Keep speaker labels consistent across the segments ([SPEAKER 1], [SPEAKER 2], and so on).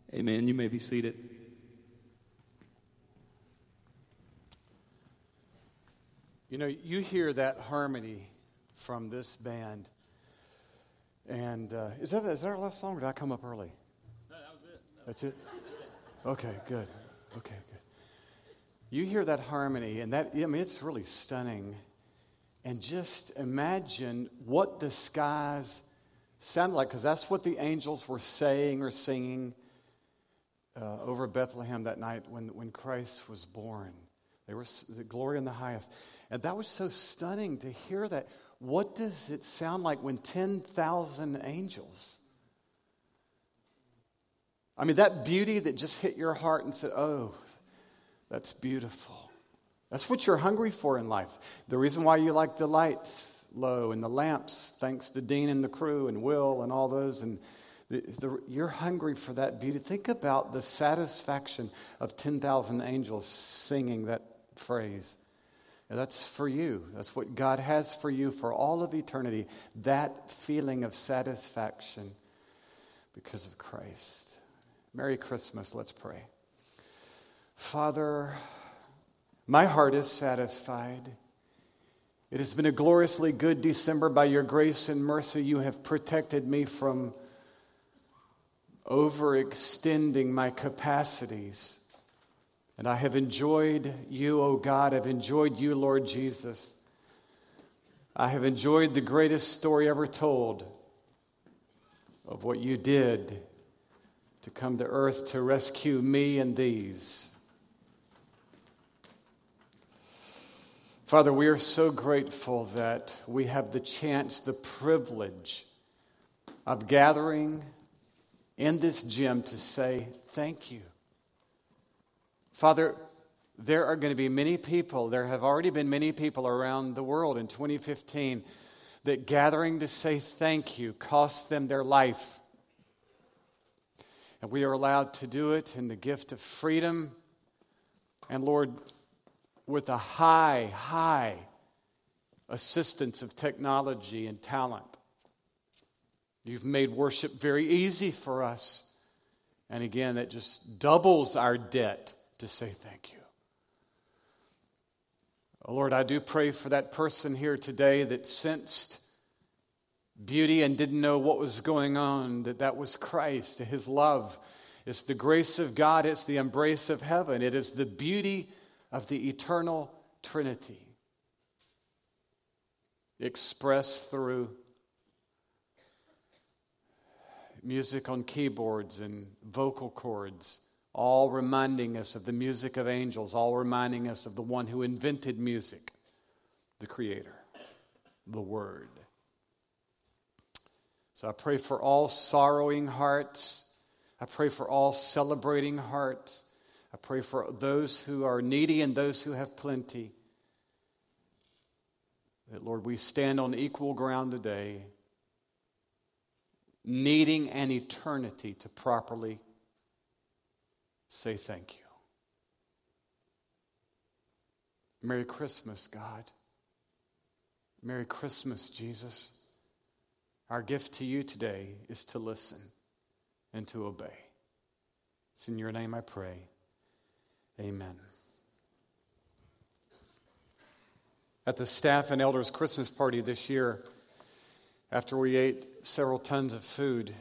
[SPEAKER 1] Amen. You may be seated.
[SPEAKER 2] You know, you hear that harmony from this band. And is that our last song, or did I come up early?
[SPEAKER 1] No, that was it.
[SPEAKER 2] That's it? Okay, good. Okay, good. You hear that harmony, and it's really stunning. And just imagine what the skies sound like, because that's what the angels were saying or singing over Bethlehem that night when Christ was born. They were the glory in the highest. And that was so stunning to hear that. What does it sound like when 10,000 angels? I mean, that beauty that just hit your heart and said, oh, that's beautiful. That's what you're hungry for in life. The reason why you like the lights low and the lamps, thanks to Dean and the crew and Will and all those, and you're hungry for that beauty. Think about the satisfaction of 10,000 angels singing that phrase. And that's for you. That's what God has for you for all of eternity. That feeling of satisfaction because of Christ. Merry Christmas. Let's pray. Father, my heart is satisfied. It has been a gloriously good December. By your grace and mercy, you have protected me from overextending my capacities. And I have enjoyed you, O God. I've enjoyed you, Lord Jesus. I have enjoyed the greatest story ever told of what you did to come to earth to rescue me and these. Father, we are so grateful that we have the chance, the privilege of gathering in this gym to say thank you. Father, there are going to be many people, there have already been many people around the world in 2015 that gathering to say thank you cost them their life. And we are allowed to do it in the gift of freedom. And Lord, with a high assistance of technology and talent, you've made worship very easy for us. And again, that just doubles our debt to say thank you. Oh Lord, I do pray for that person here today that sensed beauty and didn't know what was going on, that was Christ, his love. It's the grace of God, it's the embrace of heaven, it is the beauty of the eternal Trinity expressed through music on keyboards and vocal cords, all reminding us of the music of angels, all reminding us of the one who invented music, the Creator, the Word. So I pray for all sorrowing hearts. I pray for all celebrating hearts. I pray for those who are needy and those who have plenty. That, Lord, we stand on equal ground today, needing an eternity to properly say thank you. Merry Christmas, God. Merry Christmas, Jesus. Our gift to you today is to listen and to obey. It's in your name I pray. Amen. At the staff and elders Christmas party this year, after we ate several tons of food,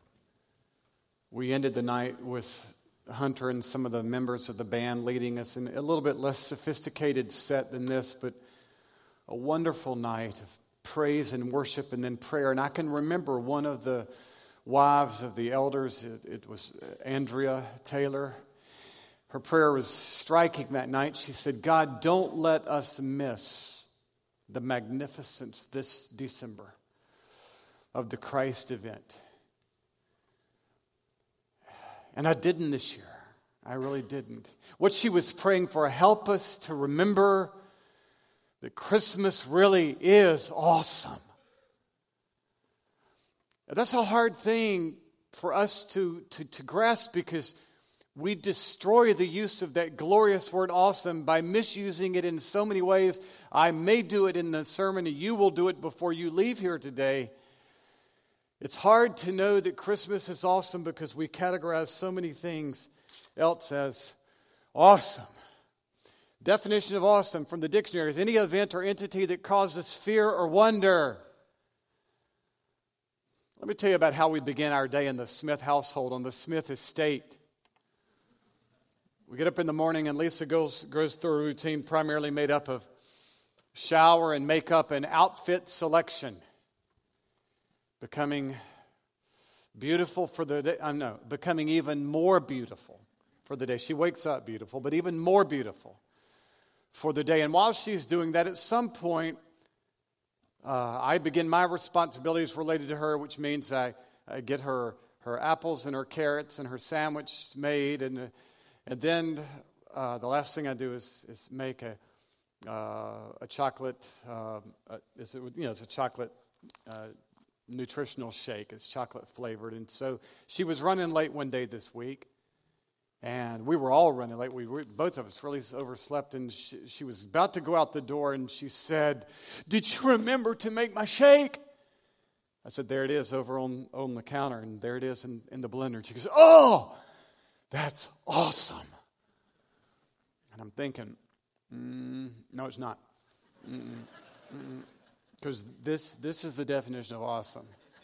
[SPEAKER 2] we ended the night with Hunter and some of the members of the band leading us in a little bit less sophisticated set than this, but a wonderful night of praise and worship and then prayer. And I can remember one of the wives of the elders, it was Andrea Taylor. Her prayer was striking that night. She said, God, don't let us miss the magnificence this December of the Christ event. And I didn't this year. I really didn't. What she was praying for, help us to remember that Christmas really is awesome. That's a hard thing for us to grasp, because we destroy the use of that glorious word awesome by misusing it in so many ways. I may do it in the sermon, and you will do it before you leave here today. It's hard to know that Christmas is awesome because we categorize so many things else as awesome. Definition of awesome from the dictionary is any event or entity that causes fear or wonder. Let me tell you about how we begin our day in the Smith household on the Smith estate. We get up in the morning and Lisa goes through a routine primarily made up of shower and makeup and outfit selection. Becoming beautiful for the day. Becoming even more beautiful for the day. She wakes up beautiful, but even more beautiful for the day. And while she's doing that, at some point, I begin my responsibilities related to her, which means I get her apples and her carrots and her sandwich made, and then the last thing I do is make a chocolate. It's a chocolate nutritional shake. It's chocolate flavored, and so she was running late one day this week. And we were all running late. Both of us really overslept. And she was about to go out the door, and she said, "Did you remember to make my shake?" I said, "There it is over on the counter, and there it is in the blender." And she goes, "Oh, that's awesome." And I'm thinking, no, it's not. Because this is the definition of awesome.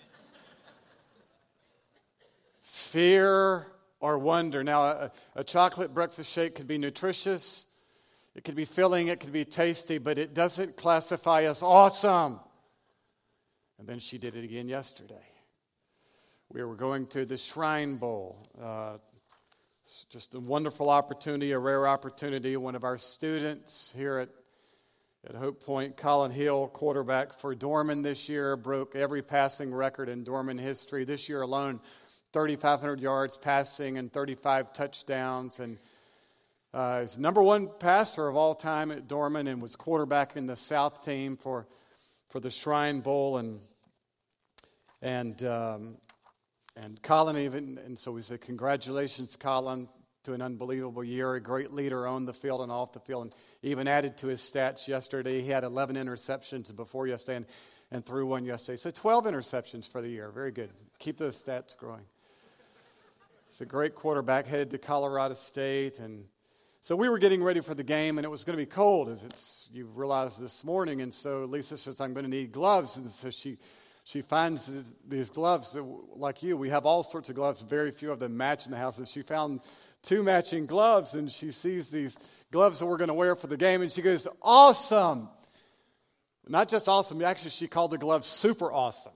[SPEAKER 2] Fear or wonder. Now, a chocolate breakfast shake could be nutritious, it could be filling, it could be tasty, but it doesn't classify as awesome. And then she did it again yesterday. We were going to the Shrine Bowl. It's just a wonderful opportunity, a rare opportunity. One of our students here at Hope Point, Colin Hill, quarterback for Dorman this year, broke every passing record in Dorman history. This year alone, 3,500 yards passing and 35 touchdowns. And he's number one passer of all time at Dorman and was quarterback in the South team for the Shrine Bowl. And Colin and so we said, "Congratulations, Colin, to an unbelievable year, a great leader on the field and off the field." And even added to his stats yesterday. He had 11 interceptions before yesterday and threw one yesterday. So 12 interceptions for the year. Very good. Keep those stats growing. He's a great quarterback, headed to Colorado State. And so we were getting ready for the game, and it was going to be cold, as you realized this morning. And so Lisa says, "I'm going to need gloves." And so she finds these gloves that, like you, we have all sorts of gloves. Very few of them match in the house. And she found 2 matching gloves, and she sees these gloves that we're going to wear for the game. And she goes, "Awesome." Not just awesome. Actually, she called the gloves super awesome.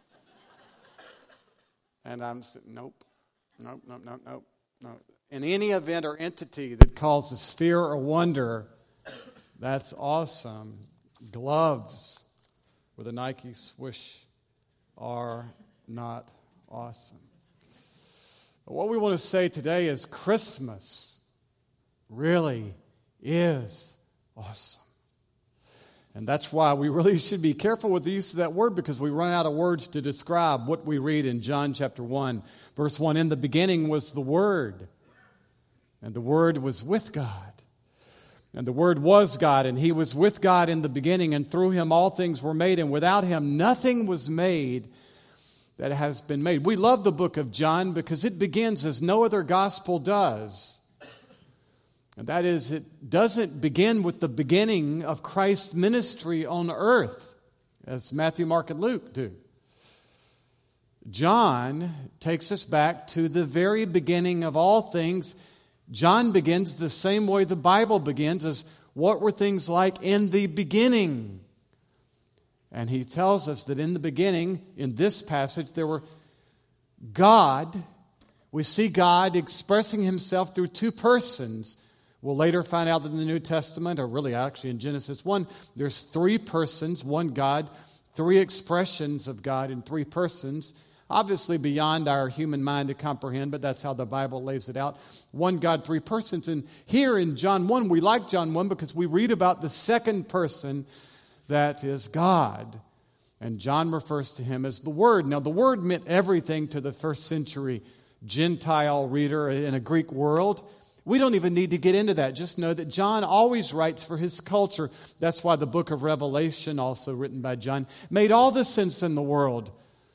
[SPEAKER 2] And I'm saying, Nope. In any event or entity that causes fear or wonder, that's awesome. Gloves with a Nike swoosh are not awesome. But what we want to say today is Christmas really is awesome. And that's why we really should be careful with the use of that word, because we run out of words to describe what we read in John chapter 1, verse 1. "In the beginning was the Word, and the Word was with God. And the Word was God, and He was with God in the beginning, and through Him all things were made, and without Him nothing was made that has been made." We love the book of John because it begins as no other gospel does. And that is, it doesn't begin with the beginning of Christ's ministry on earth, as Matthew, Mark, and Luke do. John takes us back to the very beginning of all things. John begins the same way the Bible begins, as what were things like in the beginning. And he tells us that in the beginning, in this passage, there were God. We see God expressing Himself through 2 persons. We'll later find out that in the New Testament, or really actually in Genesis 1, there's 3 persons, 1 God, 3 expressions of God in 3 persons. Obviously beyond our human mind to comprehend, but that's how the Bible lays it out. 1 God, 3 persons. And here in John 1, we like John 1 because we read about the second person, that is God. And John refers to Him as the Word. Now, the Word meant everything to the first century Gentile reader in a Greek world. We don't even need to get into that. Just know that John always writes for his culture. That's why the book of Revelation, also written by John, made all the sense in the world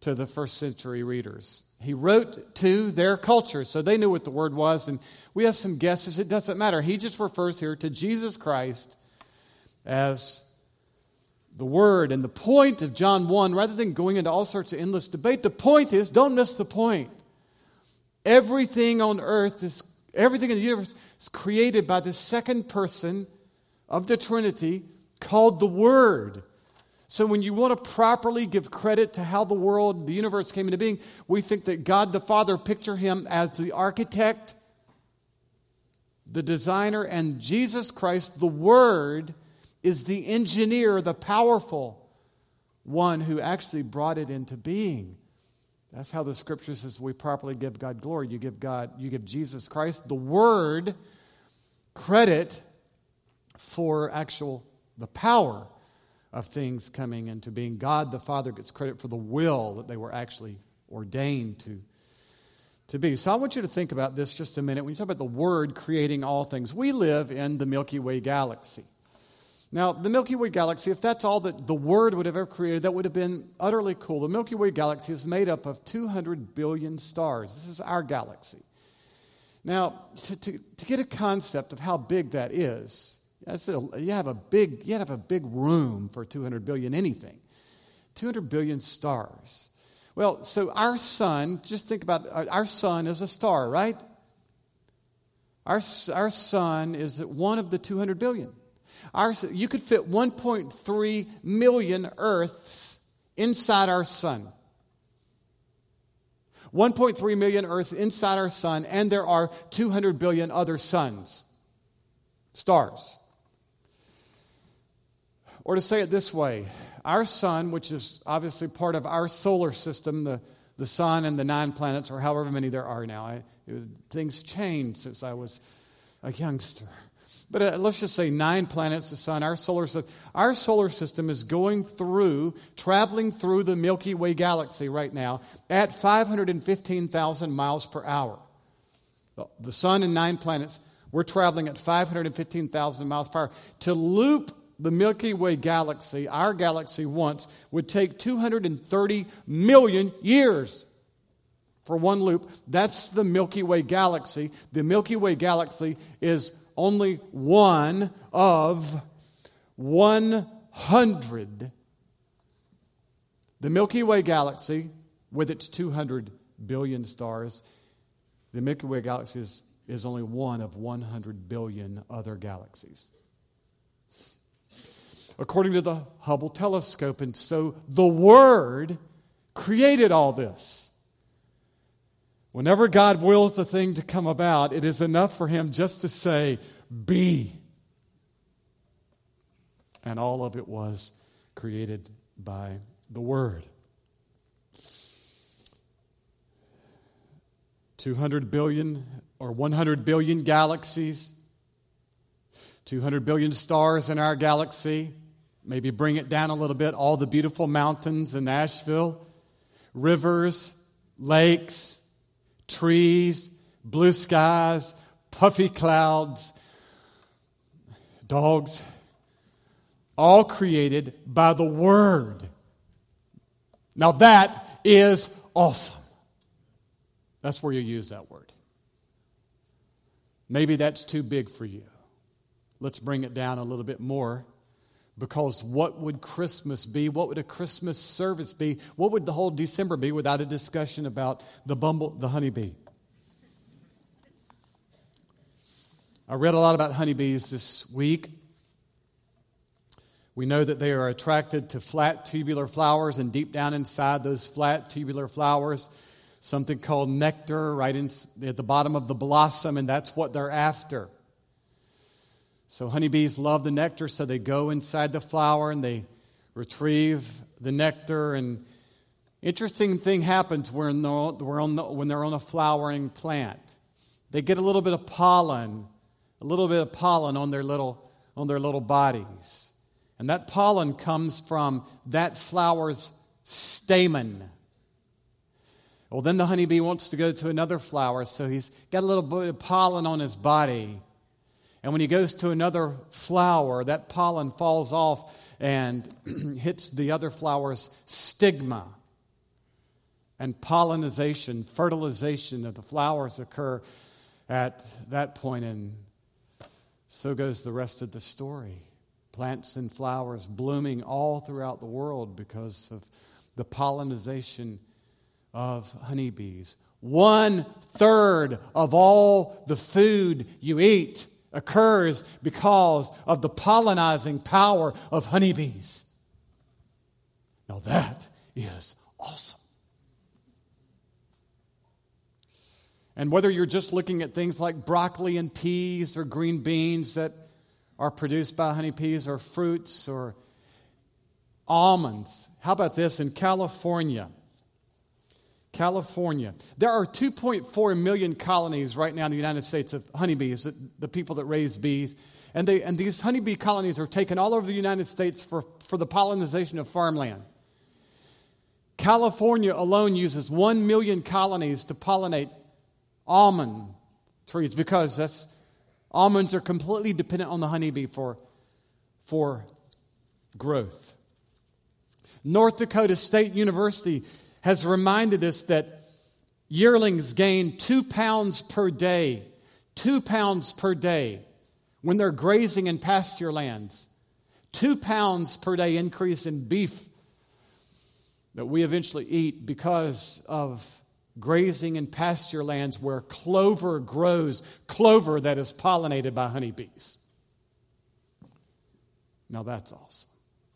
[SPEAKER 2] to the first century readers. He wrote to their culture, so they knew what the word was, and we have some guesses. It doesn't matter. He just refers here to Jesus Christ as the Word. And the point of John 1, rather than going into all sorts of endless debate, the point is, don't miss the point. Everything on earth, everything in the universe is created by the second person of the Trinity called the Word. So when you want to properly give credit to how the universe came into being, we think that God the Father, picture Him as the architect, the designer, and Jesus Christ, the Word, is the engineer, the powerful one who actually brought it into being. That's how the Scripture says we properly give God glory. You give Jesus Christ, the Word, credit for the power of things coming into being. God the Father gets credit for the will that they were actually ordained to be. So I want you to think about this just a minute. When you talk about the Word creating all things, we live in the Milky Way galaxy. Now, the Milky Way galaxy, if that's all that the Word would have ever created, that would have been utterly cool. The Milky Way galaxy is made up of 200 billion stars. This is our galaxy. Now, to get a concept of how big that is, you have a big room for 200 billion anything. 200 billion stars. Well, so our sun, just think about our sun is a star, right? Our sun is one of the 200 billion. You could fit 1.3 million Earths inside our sun. 1.3 million Earths inside our sun, and there are 200 billion other suns, stars. Or to say it this way, our sun, which is obviously part of our solar system, the sun and the 9 planets, or however many there are now. Things changed since I was a youngster. But let's just say 9 planets, the sun, our solar system. Our solar system is traveling through the Milky Way galaxy right now at 515,000 miles per hour. The sun and 9 planets, we're traveling at 515,000 miles per hour. To loop the Milky Way galaxy, our galaxy once, would take 230 million years for one loop. That's the Milky Way galaxy. The Milky Way galaxy is only one of 100. The Milky Way galaxy, with its 200 billion stars, the Milky Way galaxy is only one of 100 billion other galaxies, according to the Hubble telescope. And so the Word created all this. Whenever God wills the thing to come about, it is enough for Him just to say, be. And all of it was created by the Word. 200 billion or 100 billion galaxies, 200 billion stars in our galaxy. Maybe bring it down a little bit. All the beautiful mountains in Nashville, rivers, lakes, trees, blue skies, puffy clouds, dogs, all created by the Word. Now that is awesome. That's where you use that word. Maybe that's too big for you. Let's bring it down a little bit more. Because what would Christmas be? What would a Christmas service be? What would the whole December be without a discussion about the honeybee? I read a lot about honeybees this week. We know that they are attracted to flat tubular flowers, and deep down inside those flat tubular flowers, something called nectar right at the bottom of the blossom, and that's what they're after. So honeybees love the nectar, so they go inside the flower and they retrieve the nectar. And interesting thing happens when they're on a flowering plant. They get a little bit of pollen on their little bodies, and that pollen comes from that flower's stamen. Well, then the honeybee wants to go to another flower, so he's got a little bit of pollen on his body. And when he goes to another flower, that pollen falls off and hits the other flower's stigma. and pollination, fertilization of the flowers occur at that point, and so goes the rest of the story. Plants and flowers blooming all throughout the world because of the pollination of honeybees. 1/3 of all the food you eat occurs because of the pollinizing power of honeybees. Now that is awesome. And whether you're just looking at things like broccoli and peas or green beans that are produced by honeybees, or fruits or almonds. How about this? In California, there are 2.4 million colonies right now in the United States of honeybees, the people that raise bees. And these honeybee colonies are taken all over the United States for the pollination of farmland. California alone uses 1 million colonies to pollinate almond trees because almonds are completely dependent on the honeybee for growth. North Dakota State University has reminded us that yearlings gain 2 pounds per day. 2 pounds per day when they're grazing in pasture lands. 2 pounds per day increase in beef that we eventually eat because of grazing in pasture lands where clover grows, clover that is pollinated by honeybees. Now that's awesome.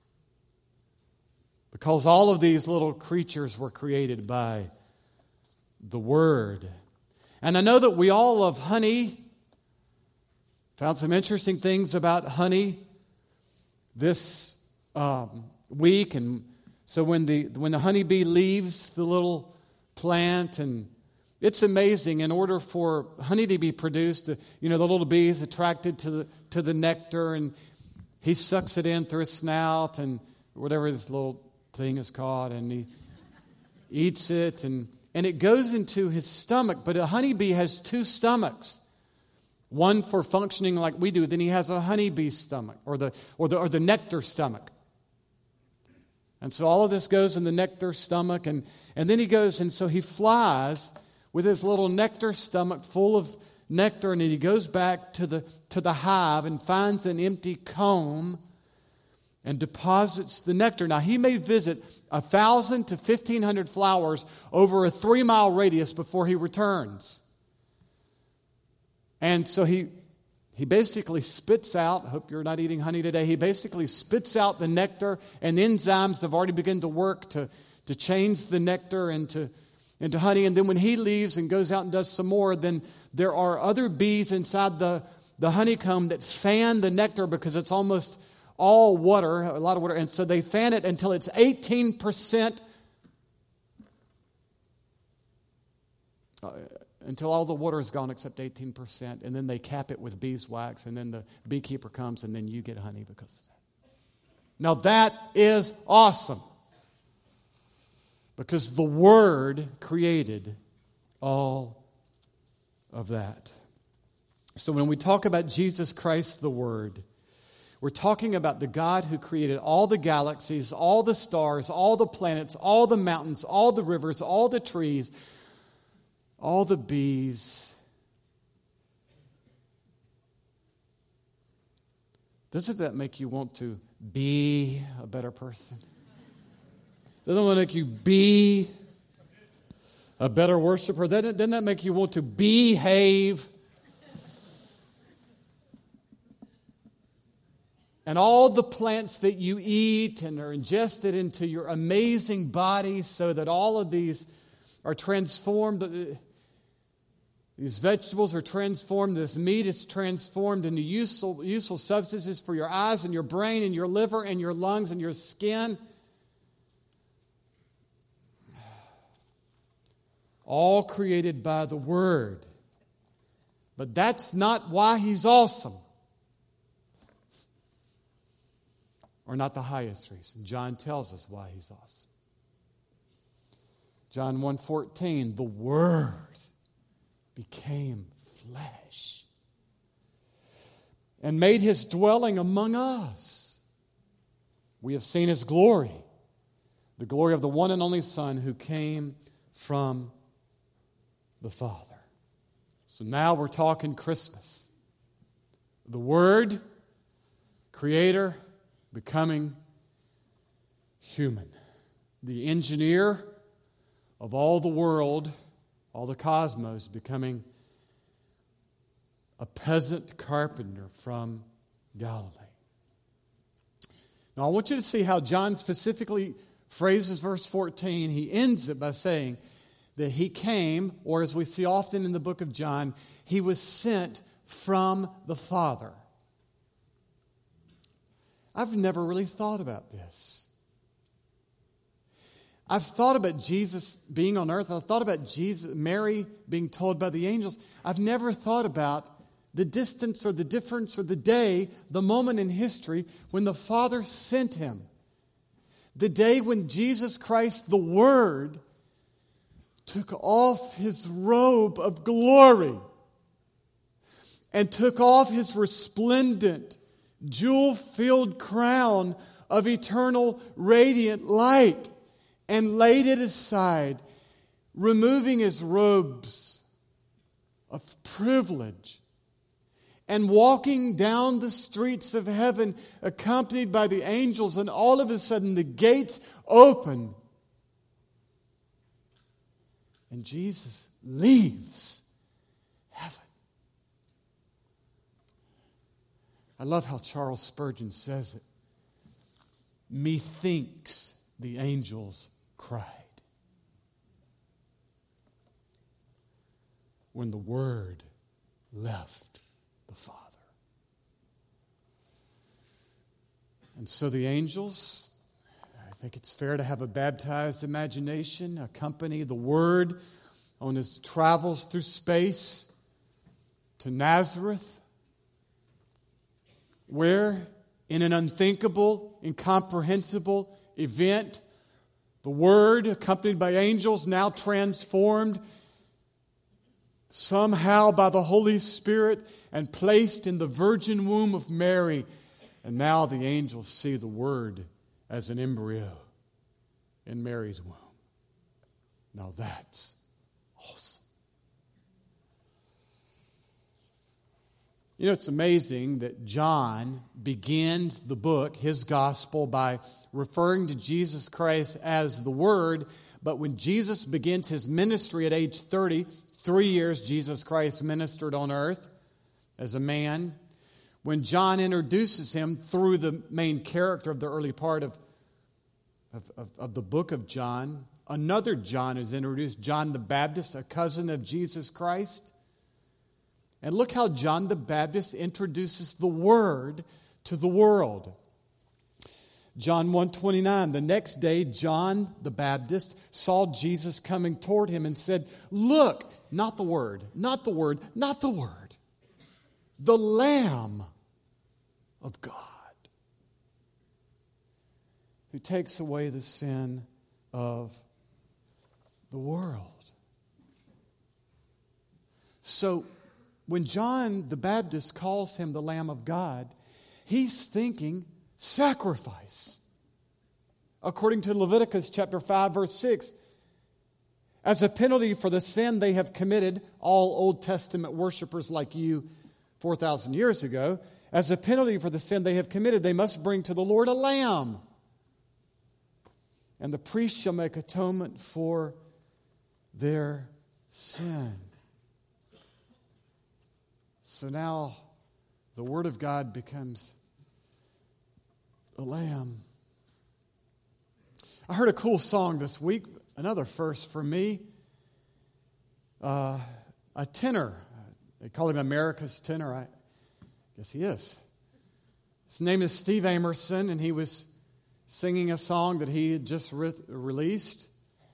[SPEAKER 2] Because all of these little creatures were created by the Word. And I know that we all love honey. Found some interesting things about honey this week. And so when the honeybee leaves the little plant, and it's amazing, in order for honey to be produced, the little bee is attracted to the nectar, and he sucks it in through his snout and whatever this little thing is called, and he eats it, and it goes into his stomach. But a honeybee has 2 stomachs, one for functioning like we do. Then he has a honeybee stomach, or the nectar stomach. And so all of this goes in the nectar stomach, and then he goes, and so he flies with his little nectar stomach full of nectar, and then he goes back to the hive and finds an empty comb and deposits the nectar. Now, he may visit 1,000 to 1,500 flowers over a 3-mile radius before he returns. And so he basically spits out, I hope you're not eating honey today, he basically spits out the nectar, and enzymes have already begun to work to change the nectar into honey. And then when he leaves and goes out and does some more, then there are other bees inside the honeycomb that fan the nectar because it's almost all water, a lot of water. And so they fan it until it's 18%, until all the water is gone except 18%. And then they cap it with beeswax, and then the beekeeper comes, and then you get honey because of that. Now that is awesome, because the Word created all of that. So when we talk about Jesus Christ, the Word, we're talking about the God who created all the galaxies, all the stars, all the planets, all the mountains, all the rivers, all the trees, all the bees. Doesn't that make you want to be a better person? Doesn't that make you be a better worshiper? Doesn't that make you want to behave? And all the plants that you eat and are ingested into your amazing body, so that all of these are transformed. These vegetables are transformed. This meat is transformed into useful substances for your eyes and your brain and your liver and your lungs and your skin. All created by the Word. But that's not why He's awesome. Or not the highest reason. John tells us why He's awesome. John 1:14, the Word became flesh and made His dwelling among us. We have seen His glory, the glory of the one and only Son who came from the Father. So now we're talking Christmas. The Word, Creator, becoming human. The engineer of all the world, all the cosmos, becoming a peasant carpenter from Galilee. Now I want you to see how John specifically phrases verse 14. He ends it by saying that he came, or as we see often in the book of John, he was sent from the Father. I've never really thought about this. I've thought about Jesus being on earth. I've thought about Mary being told by the angels. I've never thought about the distance or the difference or the day, the moment in history when the Father sent him. The day when Jesus Christ, the Word, took off his robe of glory and took off his resplendent, jewel-filled crown of eternal radiant light and laid it aside, removing his robes of privilege and walking down the streets of heaven accompanied by the angels, and all of a sudden the gates open and Jesus leaves heaven. I love how Charles Spurgeon says it. Methinks the angels cried when the Word left the Father. And so the angels, I think it's fair to have a baptized imagination, accompany the Word on his travels through space to Nazareth, where in an unthinkable, incomprehensible event, the Word, accompanied by angels, now transformed somehow by the Holy Spirit and placed in the virgin womb of Mary. And now the angels see the Word as an embryo in Mary's womb. Now that's awesome. You know, it's amazing that John begins the book, his gospel, by referring to Jesus Christ as the Word. But when Jesus begins his ministry at age 30, 3 years Jesus Christ ministered on earth as a man. When John introduces him through the main character of the early part of the book of John, another John is introduced, John the Baptist, a cousin of Jesus Christ. And look how John the Baptist introduces the Word to the world. John 1:29, the next day John the Baptist saw Jesus coming toward him and said, "Look, not the Word, not the Word, not the Word, the Lamb of God, who takes away the sin of the world." So, when John the Baptist calls him the Lamb of God, he's thinking sacrifice. According to Leviticus chapter 5, verse 6, as a penalty for the sin they have committed, all Old Testament worshipers like you 4,000 years ago, as a penalty for the sin they have committed, they must bring to the Lord a lamb. And the priest shall make atonement for their sin. So now the Word of God becomes a lamb. I heard a cool song this week, another first for me. A tenor, they call him America's tenor. I guess he is. His name is Steve Amerson, and he was singing a song that he had just released.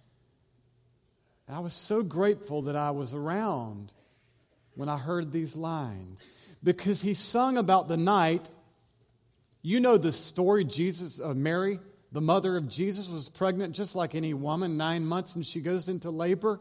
[SPEAKER 2] I was so grateful that I was around when I heard these lines, because he sung about the night. You know the story. Mary, the mother of Jesus, was pregnant just like any woman, 9 months, and she goes into labor.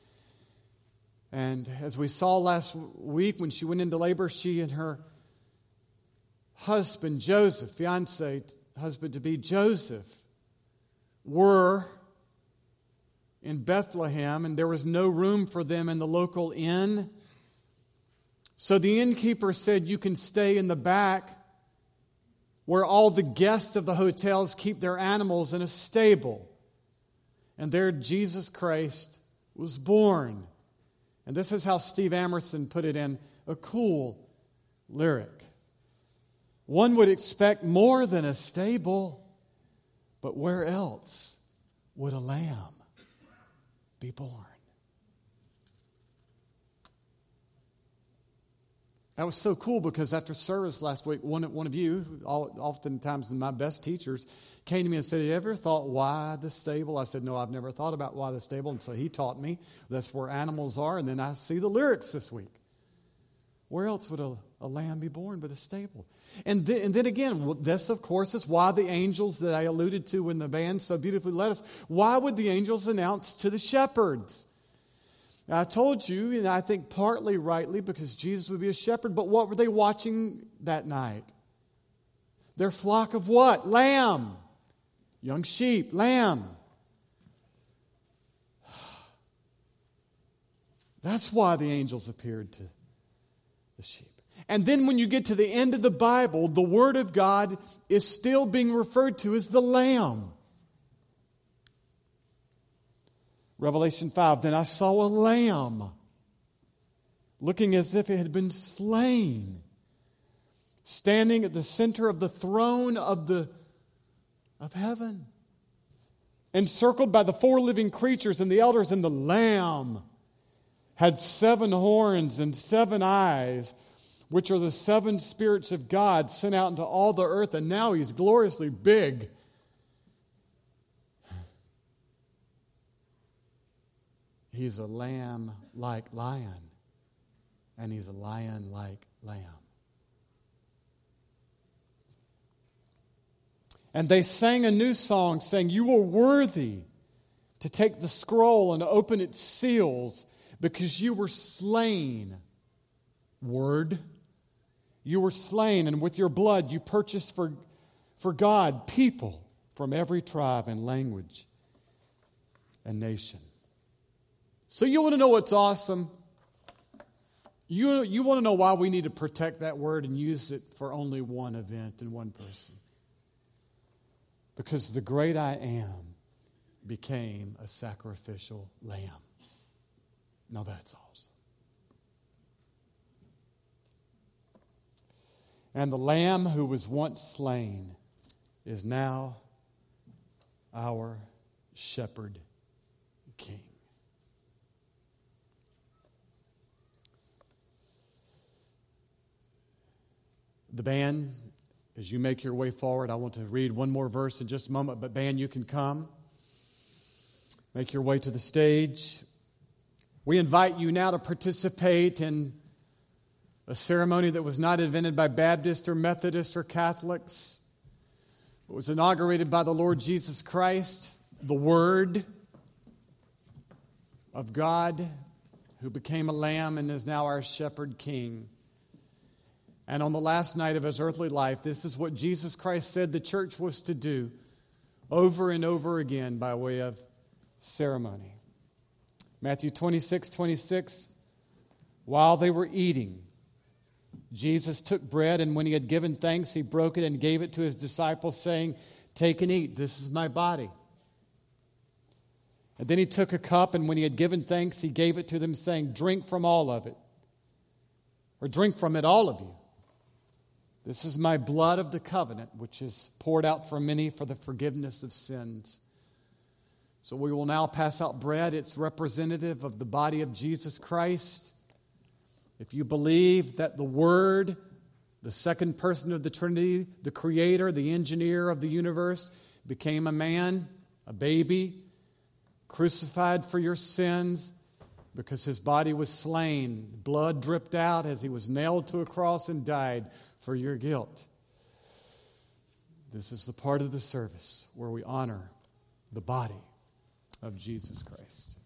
[SPEAKER 2] And as we saw last week, when she went into labor, she and her husband Joseph, fiancé, husband-to-be Joseph, were in Bethlehem, and there was no room for them in the local inn. So the innkeeper said, you can stay in the back where all the guests of the hotels keep their animals in a stable. And there Jesus Christ was born. And this is how Steve Amerson put it in a cool lyric. One would expect more than a stable, but where else would a lamb be born? That was so cool because after service last week, one of you, oftentimes my best teachers, came to me and said, have you ever thought why the stable? I said, no, I've never thought about why the stable. And so he taught me that's where animals are. And then I see the lyrics this week. Where else would a lamb be born but a stable? And then again, this, of course, is why the angels that I alluded to when the band so beautifully led us, why would the angels announce to the shepherds? Now, I told you, and I think partly rightly, because Jesus would be a shepherd, but what were they watching that night? Their flock of what? Lamb. Young sheep, lamb. That's why the angels appeared to the sheep. And then when you get to the end of the Bible, the Word of God is still being referred to as the Lamb. Revelation 5, then I saw a lamb looking as if it had been slain, standing at the center of the throne of heaven, encircled by the 4 living creatures and the elders, and the Lamb had 7 horns and 7 eyes, which are the 7 spirits of God sent out into all the earth, and now he's gloriously big. He's a lamb like lion, and he's a lion like lamb. And they sang a new song, saying, you are worthy to take the scroll and open its seals, because you were slain. Word. You were slain, and with your blood you purchased for God people from every tribe and language and nation. So you want to know what's awesome? You want to know why we need to protect that word and use it for only one event and one person. Because the great I Am became a sacrificial lamb. Now that's awesome. And the Lamb who was once slain is now our shepherd king. The band, as you make your way forward, I want to read one more verse in just a moment, but band, you can come. Make your way to the stage. We invite you now to participate in a ceremony that was not invented by Baptists or Methodists or Catholics. It was inaugurated by the Lord Jesus Christ, the Word of God, who became a lamb and is now our shepherd king. And on the last night of his earthly life, this is what Jesus Christ said the church was to do over and over again by way of ceremony. Matthew 26:26, while they were eating, Jesus took bread, and when he had given thanks, he broke it and gave it to his disciples, saying, take and eat, this is my body. And then he took a cup, and when he had given thanks, he gave it to them, saying, drink from all of it, or drink from it, all of you. This is my blood of the covenant, which is poured out for many for the forgiveness of sins. So we will now pass out bread. It's representative of the body of Jesus Christ. If you believe that the Word, the second person of the Trinity, the Creator, the engineer of the universe, became a man, a baby, crucified for your sins because his body was slain, blood dripped out as he was nailed to a cross and died for your guilt. This is the part of the service where we honor the body of Jesus Christ.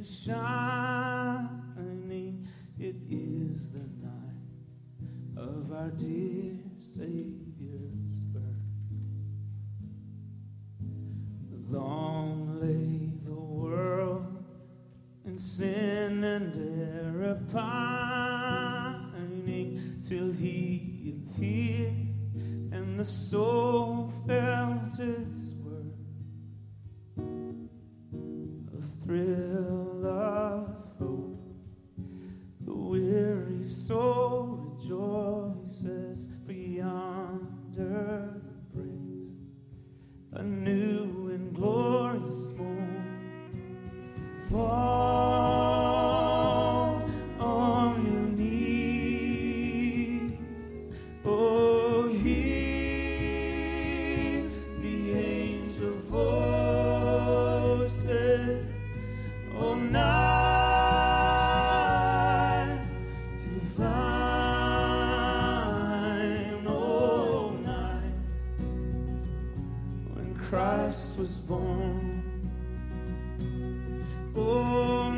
[SPEAKER 3] shining. It is the night of our dear Savior's birth. Long lay the world in sin and error pining, till he appeared and the soul felt its worth. A thrill of hope, the weary soul rejoices beyond her grace. A new and glorious morn, fall on your knees. Oh, hear the angel voices. Oh, night divine. Oh, night when Christ was born. Oh,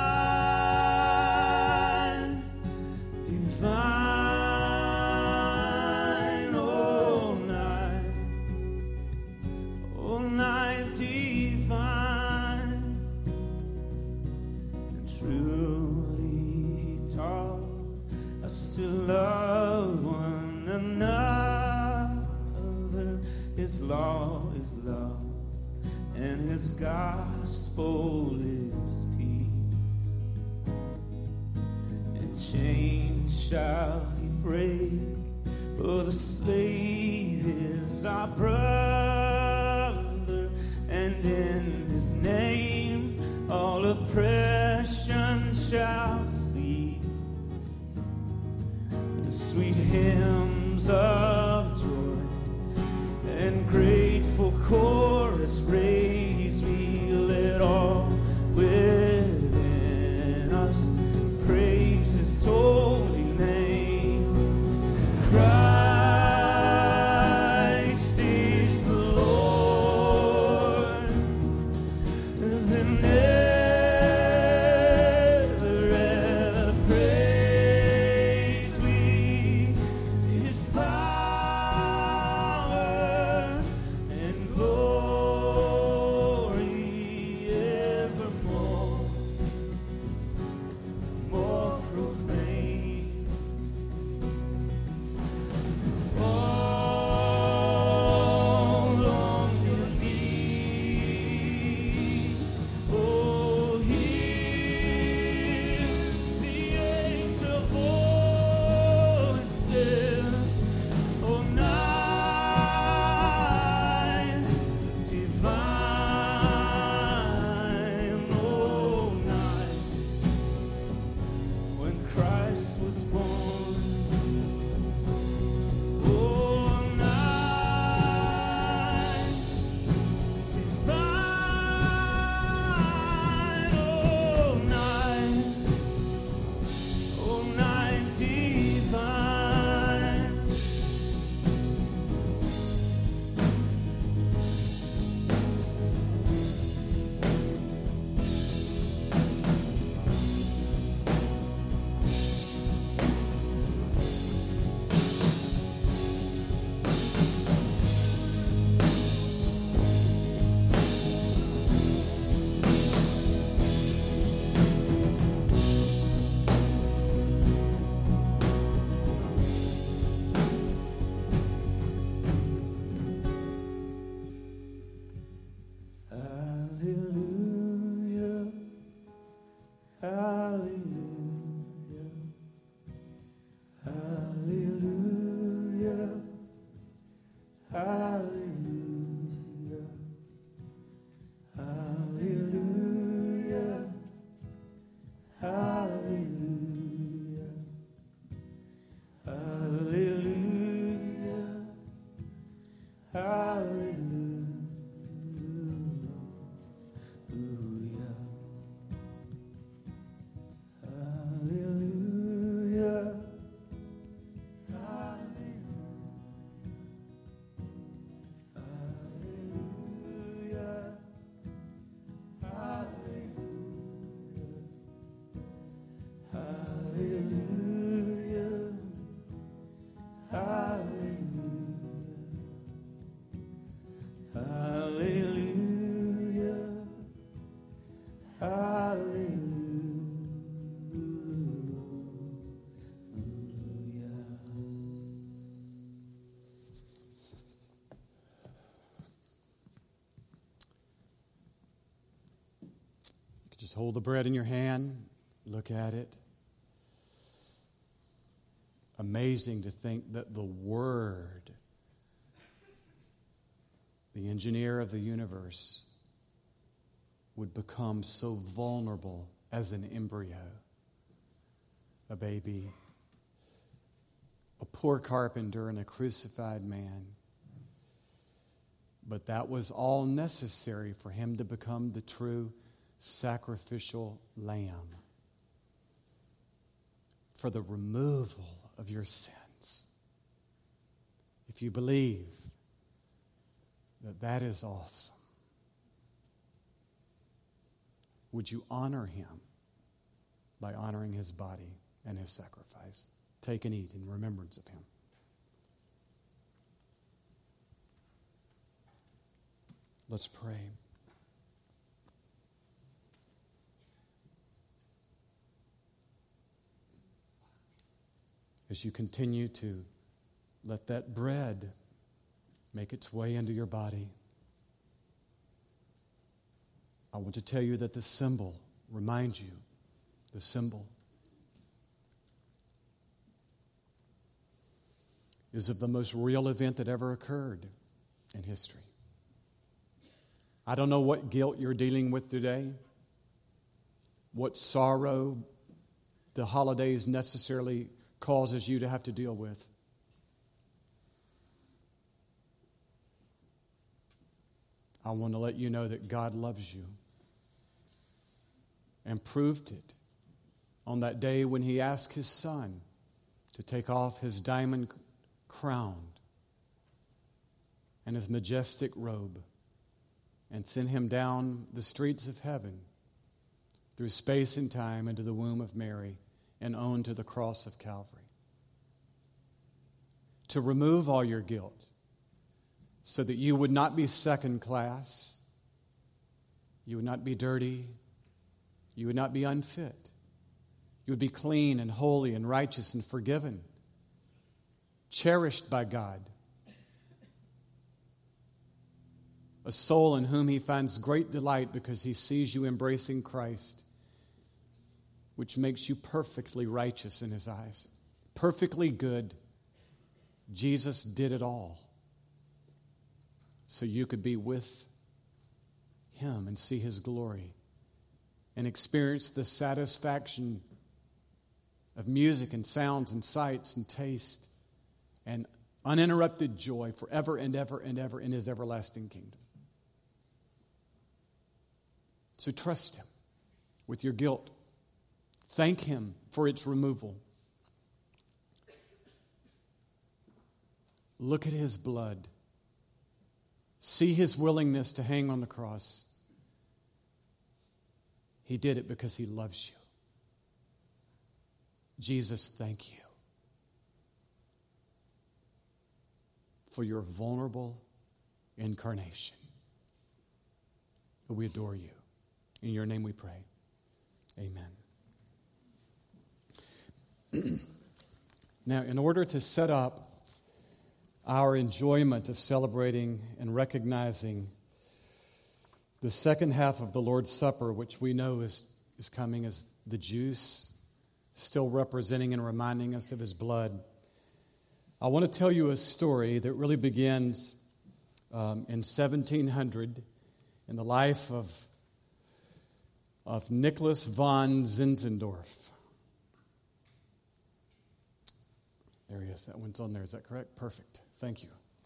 [SPEAKER 3] night divine. Oh, night divine. And truly he taught us to love one another. His law is love, and his gospel is peace. And chains shall he break, for the slave is our brother, and in his name all oppression shall cease. The sweet hymns of joy and grateful chorus raise, we let all within us praise his holy name. Christ is the Lord, the never
[SPEAKER 2] Just hold the bread in your hand, look at it. Amazing to think that the Word, the engineer of the universe, would become so vulnerable as an embryo, a baby, a poor carpenter and a crucified man. But that was all necessary for him to become the true sacrificial lamb for the removal of your sins. If you believe that that is awesome, would you honor him by honoring his body and his sacrifice? Take and eat in remembrance of him. Let's pray. As you continue to let that bread make its way into your body, I want to tell you that the symbol reminds you, the symbol is of the most real event that ever occurred in history. I don't know what guilt you're dealing with today, what sorrow the holidays necessarily causes you to have to deal with. I want to let you know that God loves you and proved it on that day when he asked his son to take off his diamond crown and his majestic robe and send him down the streets of heaven through space and time into the womb of Mary and on to the cross of Calvary. To remove all your guilt so that you would not be second class, you would not be dirty, you would not be unfit. You would be clean and holy and righteous and forgiven, cherished by God. A soul in whom he finds great delight because he sees you embracing Christ, which makes you perfectly righteous in his eyes, perfectly good. Jesus did it all so you could be with him and see his glory and experience the satisfaction of music and sounds and sights and taste and uninterrupted joy forever and ever and ever in his everlasting kingdom. So trust him with your guilt. Thank him for its removal. Look at his blood. See his willingness to hang on the cross. He did it because he loves you. Jesus, thank you for your vulnerable incarnation. We adore you. In your name we pray. Amen. Now, in order to set up our enjoyment of celebrating and recognizing the second half of the Lord's Supper, which we know is coming as the juice, still representing and reminding us of his blood, I want to tell you a story that really begins in 1700 in the life of Nicholas von Zinzendorf. There he is. That one's on there. Is that correct? Perfect. Thank you.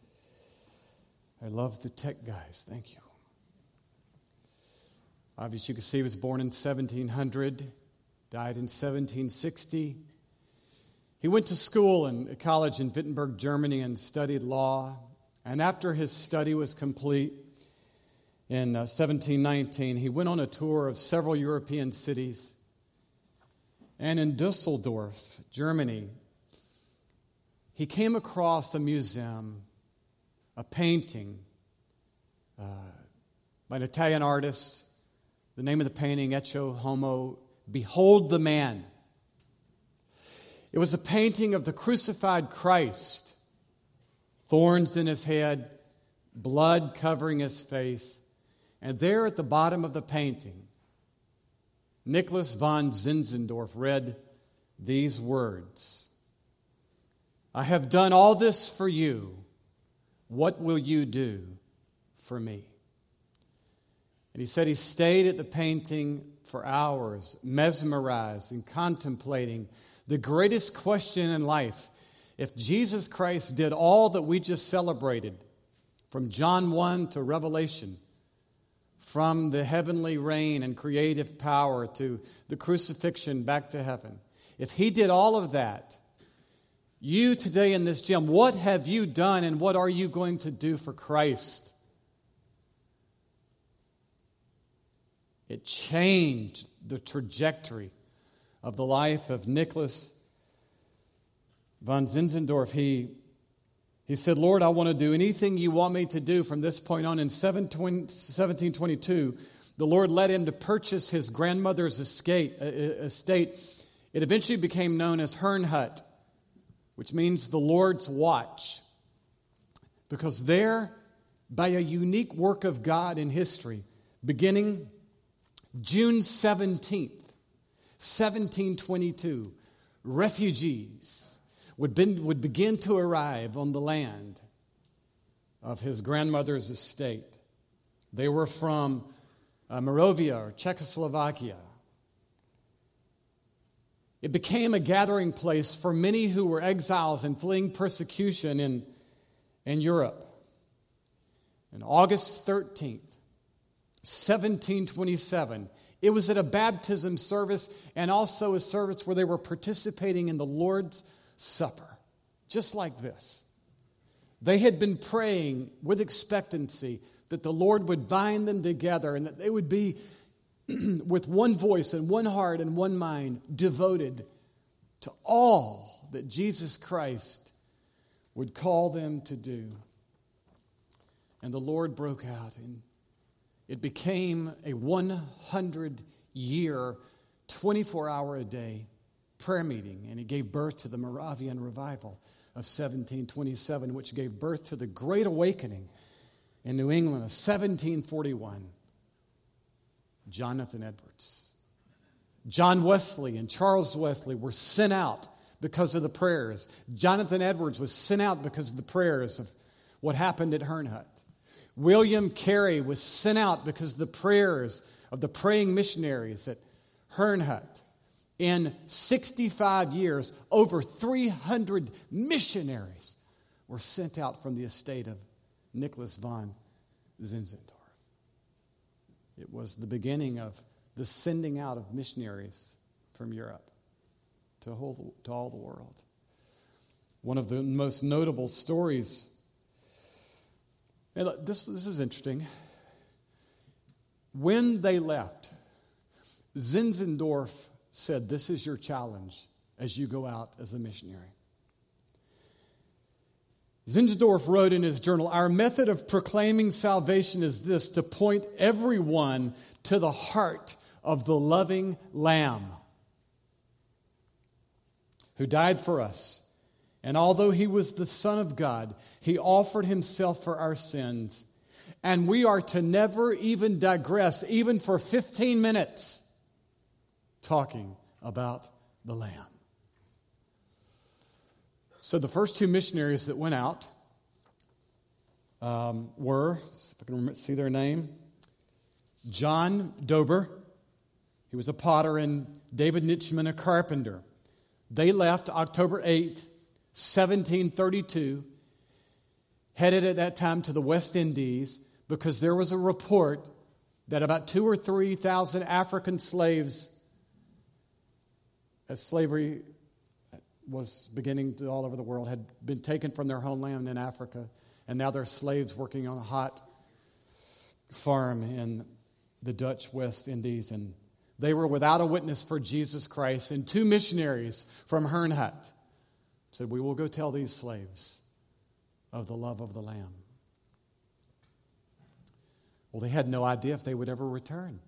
[SPEAKER 2] I love the tech guys. Thank you. Obviously, you can see he was born in 1700, died in 1760. He went to school and college in Wittenberg, Germany, and studied law. And after his study was complete in 1719, he went on a tour of several European cities. And in Dusseldorf, Germany, he came across a museum, a painting by an Italian artist. The name of the painting, Ecce Homo, Behold the Man. It was a painting of the crucified Christ, thorns in his head, blood covering his face. And there at the bottom of the painting Nicholas von Zinzendorf read these words: "I have done all this for you. What will you do for me?" And he said he stayed at the painting for hours, mesmerized and contemplating the greatest question in life. If Jesus Christ did all that we just celebrated, from John 1 to Revelation, from the heavenly reign and creative power to the crucifixion back to heaven, if he did all of that, you today in this gym, what have you done and what are you going to do for Christ? It changed the trajectory of the life of Nicholas von Zinzendorf. He said, "Lord, I want to do anything you want me to do from this point on." In 1722, the Lord led him to purchase his grandmother's estate. It eventually became known as Herrnhut, which means the Lord's watch. Because there, by a unique work of God in history, beginning June 17th, 1722, refugees would begin to arrive on the land of his grandmother's estate. They were from Moravia or Czechoslovakia. It became a gathering place for many who were exiles and fleeing persecution in Europe. On August 13th, 1727, it was at a baptism service and also a service where they were participating in the Lord's Supper, just like this. They had been praying with expectancy that the Lord would bind them together and that they would be with one voice and one heart and one mind devoted to all that Jesus Christ would call them to do. And the Lord broke out, and it became a 100-year, 24-hour-a-day prayer meeting, and it gave birth to the Moravian Revival of 1727, which gave birth to the Great Awakening in New England of 1741. Jonathan Edwards, John Wesley, and Charles Wesley were sent out because of the prayers. Jonathan Edwards was sent out because of the prayers of what happened at Herrnhut. William Carey was sent out because of the prayers of the praying missionaries at Herrnhut. In 65 years, over 300 missionaries were sent out from the estate of Nicholas von Zinzendorf. It was the beginning of the sending out of missionaries from Europe to all the world. One of the most notable stories. And this is interesting. When they left, Zinzendorf said, "This is your challenge as you go out as a missionary." Zinzendorf wrote in his journal, "Our method of proclaiming salvation is this: to point everyone to the heart of the loving Lamb who died for us. And although he was the Son of God, he offered himself for our sins. And we are to never even digress, even for 15 minutes, talking about the Lamb." So the first two missionaries that went out were, if I can see their name, John Dober. He was a potter, and David Nitschmann, a carpenter. They left October 8th, 1732, headed at that time to the West Indies because there was a report that about 2,000 or 3,000 African slaves, as slavery was beginning to all over the world, had been taken from their homeland in Africa, and now they're slaves working on a hot farm in the Dutch West Indies, and they were without a witness for Jesus Christ. And two missionaries from Herrnhut said, "We will go tell these slaves of the love of the Lamb." Well, they had no idea if they would ever return,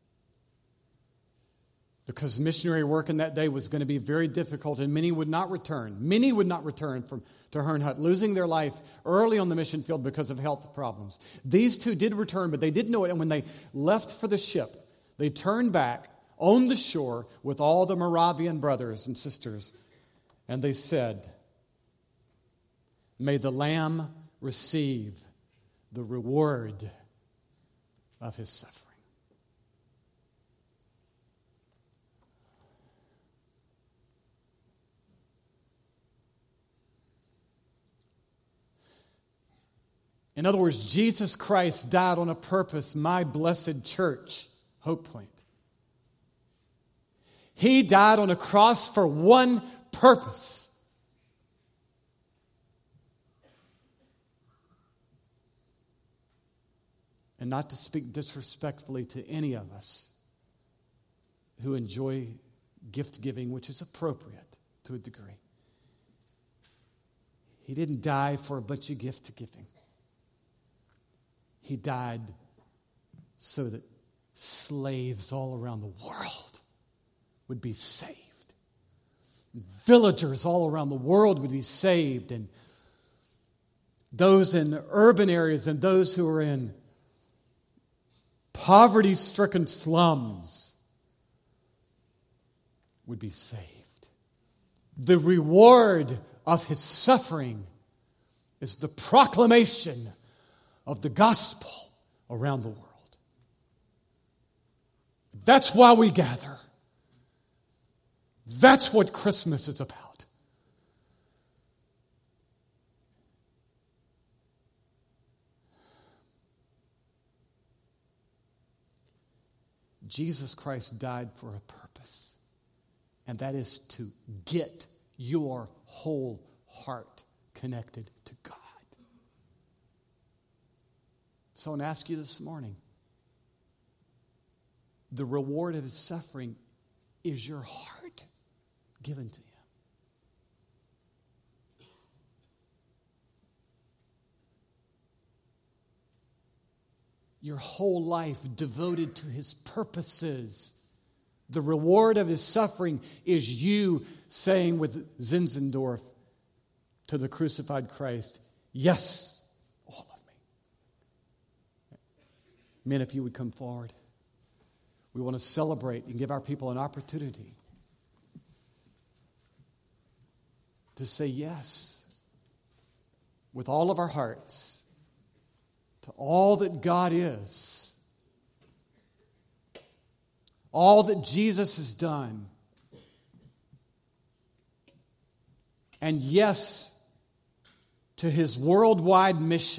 [SPEAKER 2] because missionary work in that day was going to be very difficult, and many would not return. Many would not return to Herrnhut, losing their life early on the mission field because of health problems. These two did return, but they didn't know it, and when they left for the ship, they turned back on the shore with all the Moravian brothers and sisters. And they said, "May the Lamb receive the reward of his suffering." In other words, Jesus Christ died on a purpose, my blessed church, Hope Point. He died on a cross for one purpose. And not to speak disrespectfully to any of us who enjoy gift giving, which is appropriate to a degree. He didn't die for a bunch of gift giving. He died so that slaves all around the world would be saved. Villagers all around the world would be saved. And those in urban areas and those who are in poverty-stricken slums would be saved. The reward of his suffering is the proclamation of the gospel around the world. That's why we gather. That's what Christmas is about. Jesus Christ died for a purpose, and that is to get your whole heart connected to God. So I want to ask you this morning, the reward of his suffering is your heart given to him. Your whole life devoted to his purposes. The reward of his suffering is you saying with Zinzendorf to the crucified Christ, "Yes, all of me." Men, if you would come forward, we want to celebrate and give our people an opportunity to say yes with all of our hearts to all that God is, all that Jesus has done, and yes to his worldwide mission.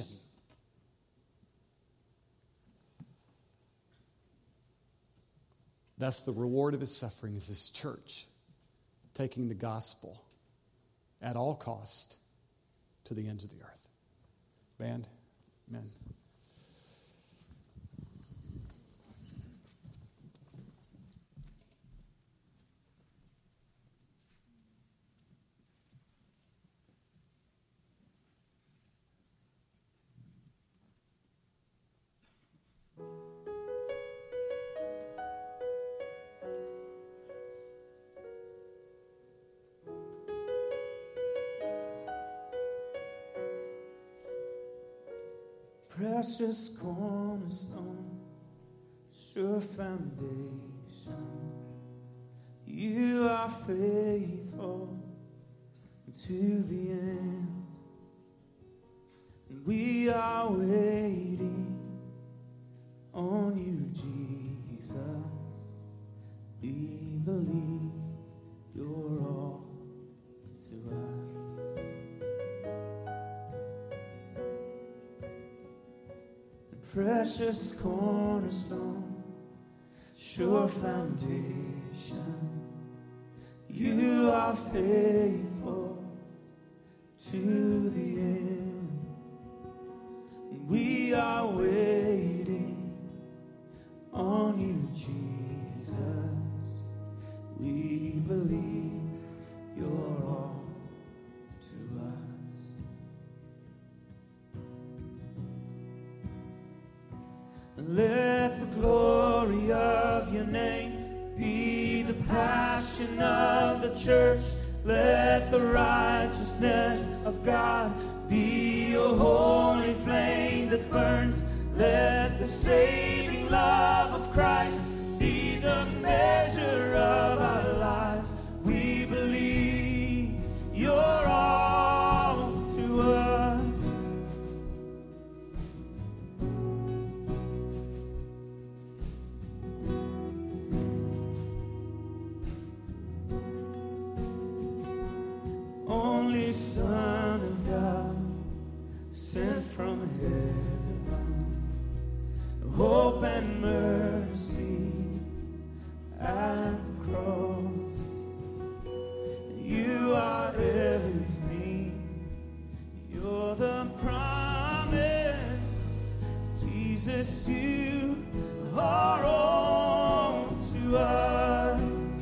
[SPEAKER 2] That's the reward of his suffering, is his church taking the gospel at all cost to the ends of the earth. Band, amen.
[SPEAKER 3] Precious cornerstone, sure foundation, you are faithful to the end, and we are waiting on you, Jesus. We believe you're all to us. Precious cornerstone, sure foundation, you are faithful to the end. We are waiting on you, Jesus. We believe you're all to us. Let the glory of your name be the passion of the church. Let the righteousness of God be your holy flame that burns. Let the saving love of Christ be the measure Son of God, sent from heaven, hope and mercy at the cross. You are everything. You're the promise. Jesus, you are all to us.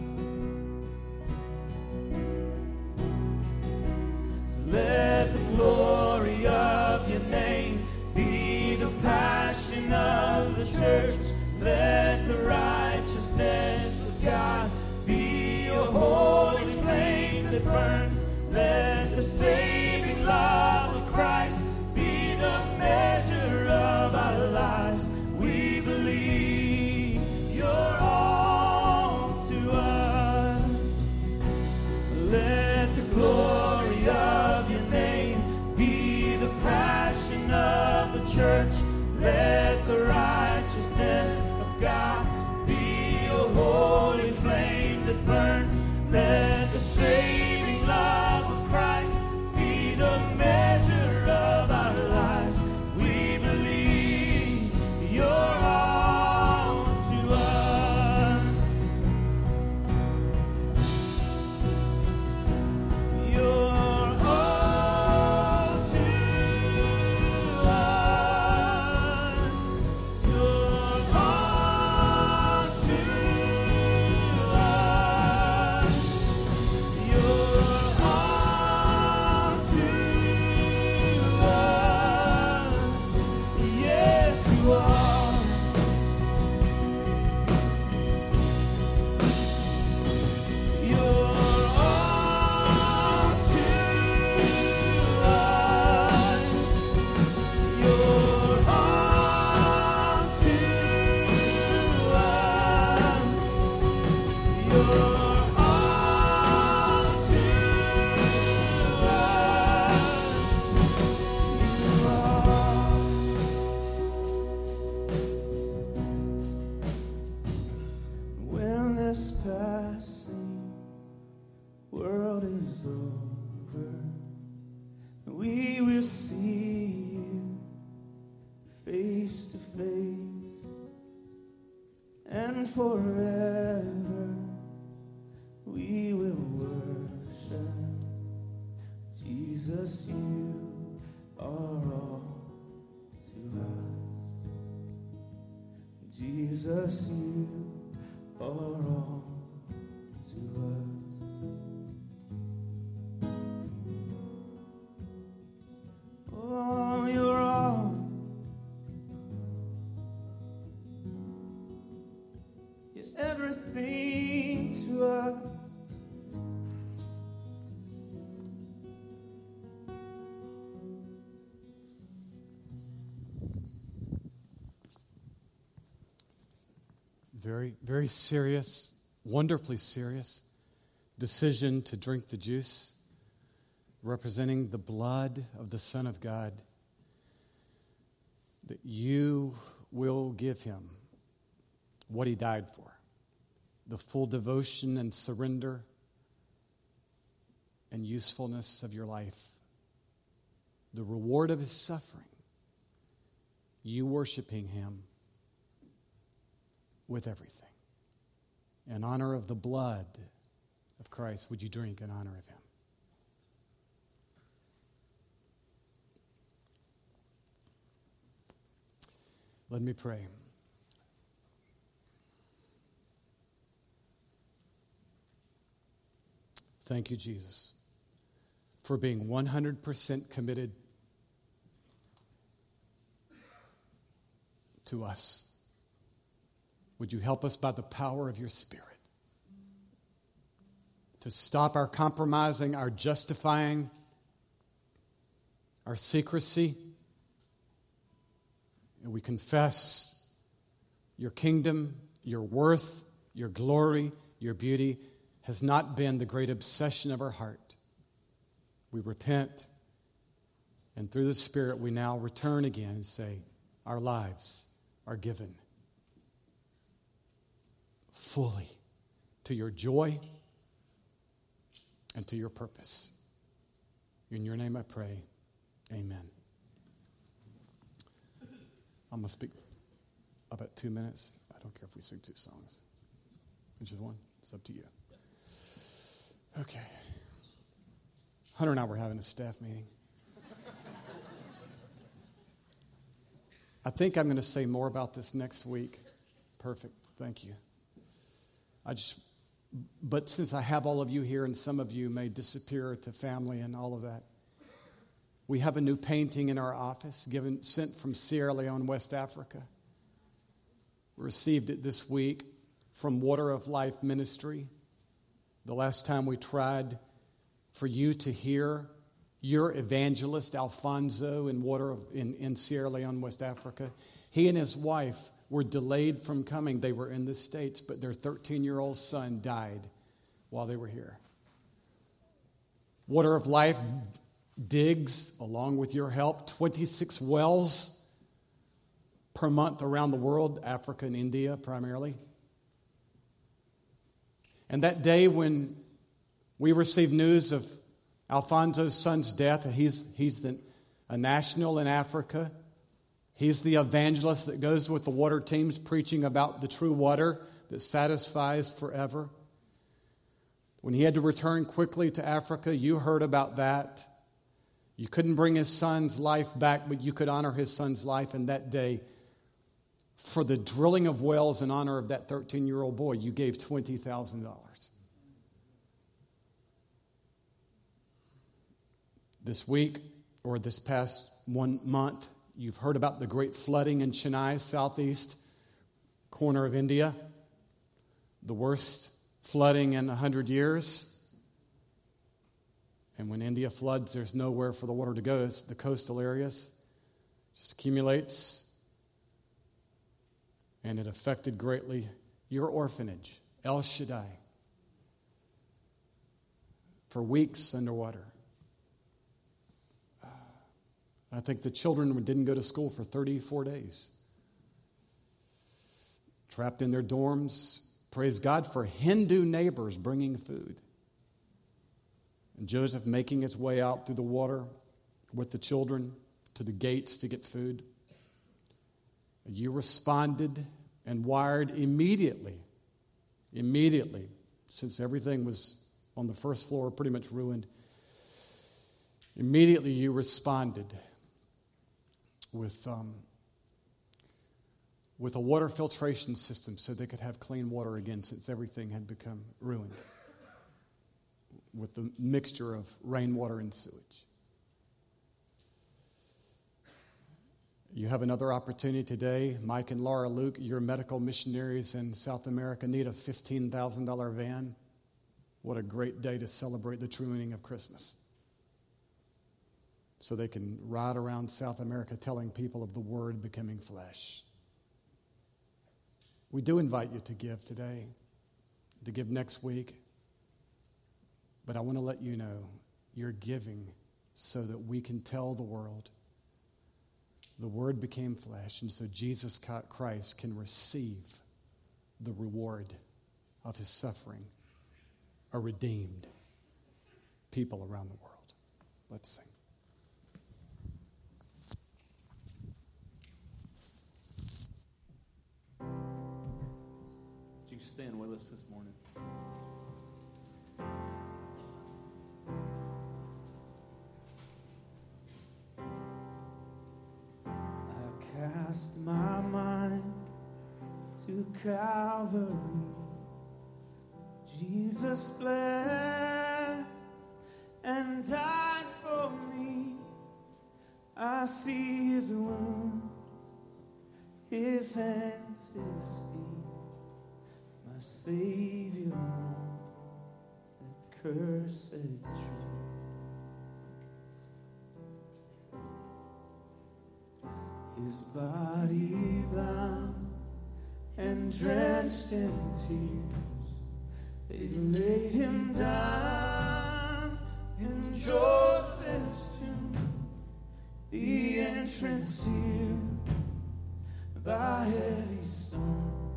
[SPEAKER 3] So let the glory of your name be the passion of the church. Let the righteousness of God be your holy flame that burns. Let the saving love of Christ be the measure of our lives. We believe you're all to us. Let the glory of your name be the passion of the church. Let the righteousness of God be your holy flame that burns. Let the saving love of Christ be the measure of our lives. We believe you're all to us. You're all to us. You're all to us. You're all to us. Yes, you are. You're all to us. You're all to us. You're all to when this passing world is over, we will see you face to face, and forever we will worship. Jesus, you are all to us. Jesus, you are all to us. Oh, you're all. You're everything to us.
[SPEAKER 2] Very, very serious, wonderfully serious decision to drink the juice, representing the blood of the Son of God, that you will give him what he died for, the full devotion and surrender and usefulness of your life, the reward of his suffering, you worshiping him with everything. In honor of the blood of Christ, would you drink in honor of him? Let me pray. Thank you, Jesus, for being 100% committed to us. Would you help us by the power of your Spirit to stop our compromising, our justifying, our secrecy, and we confess your kingdom, your worth, your glory, your beauty has not been the great obsession of our heart. We repent, and through the Spirit we now return again and say, our lives are given fully to your joy and to your purpose. In your name I pray. Amen. I'm going to speak about 2 minutes. I don't care if we sing 2 songs. Which is one? It's up to you. Okay. Hunter and I were having a staff meeting. I think I'm going to say more about this next week. Perfect. Thank you. But since I have all of you here and some of you may disappear to family and all of that, we have a new painting in our office sent from Sierra Leone, West Africa. We received it this week from Water of Life Ministry. The last time we tried for you to hear your evangelist, Alfonso, in Sierra Leone, West Africa. He and his wife were delayed from coming. They were in the States, but their 13-year-old son died while they were here. Water of Life digs, along with your help, 26 wells per month around the world, Africa and India primarily. And that day when we received news of Alfonso's son's death, he's a national in Africa. He's the evangelist that goes with the water teams preaching about the true water that satisfies forever. When he had to return quickly to Africa, you heard about that. You couldn't bring his son's life back, but you could honor his son's life. And that day, for the drilling of wells in honor of that 13-year-old boy, you gave $20,000. This week, or this past 1 month, you've heard about the great flooding in Chennai, southeast corner of India. The worst flooding in 100 years. And when India floods, there's nowhere for the water to go. It's the coastal areas. It just accumulates. And it affected greatly your orphanage, El Shaddai. For weeks underwater. I think the children didn't go to school for 34 days. Trapped in their dorms. Praise God for Hindu neighbors bringing food. And Joseph making his way out through the water with the children to the gates to get food. You responded and wired immediately, since everything was on the first floor pretty much ruined. Immediately you responded with a water filtration system so they could have clean water again, since everything had become ruined with the mixture of rainwater and sewage. You have another opportunity today. Mike and Laura Luke, your medical missionaries in South America, need a $15,000 van. What a great day to celebrate the true meaning of Christmas. So they can ride around South America telling people of the Word becoming flesh. We do invite you to give today, to give next week. But I want to let you know you're giving so that we can tell the world the Word became flesh, and so Jesus Christ can receive the reward of his suffering, a redeemed people around the world. Let's sing.
[SPEAKER 1] Would you stand with us this morning?
[SPEAKER 3] Cast my mind to Calvary. Jesus bled and died for me. I see his wounds, his hands, his feet. My Savior on that cursed tree. His body bound and drenched in tears, they laid him down in Joseph's tomb, the entrance sealed by heavy stone.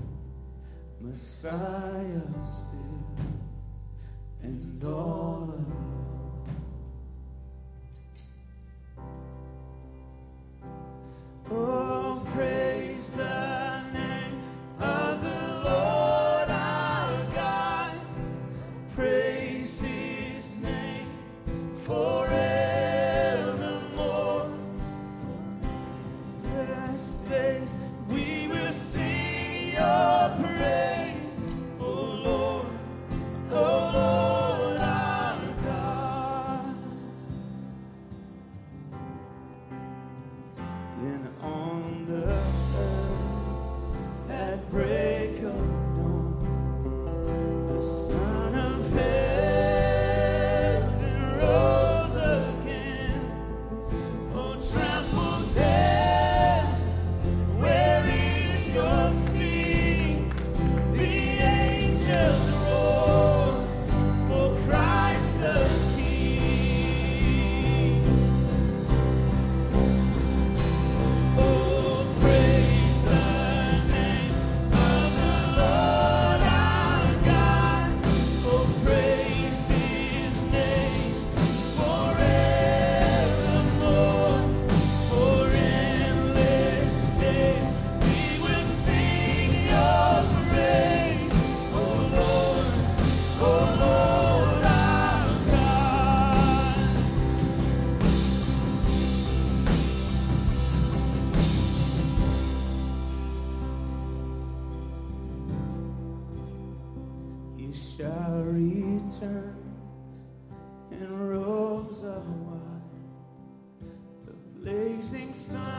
[SPEAKER 3] Messiah still and all alone. Son.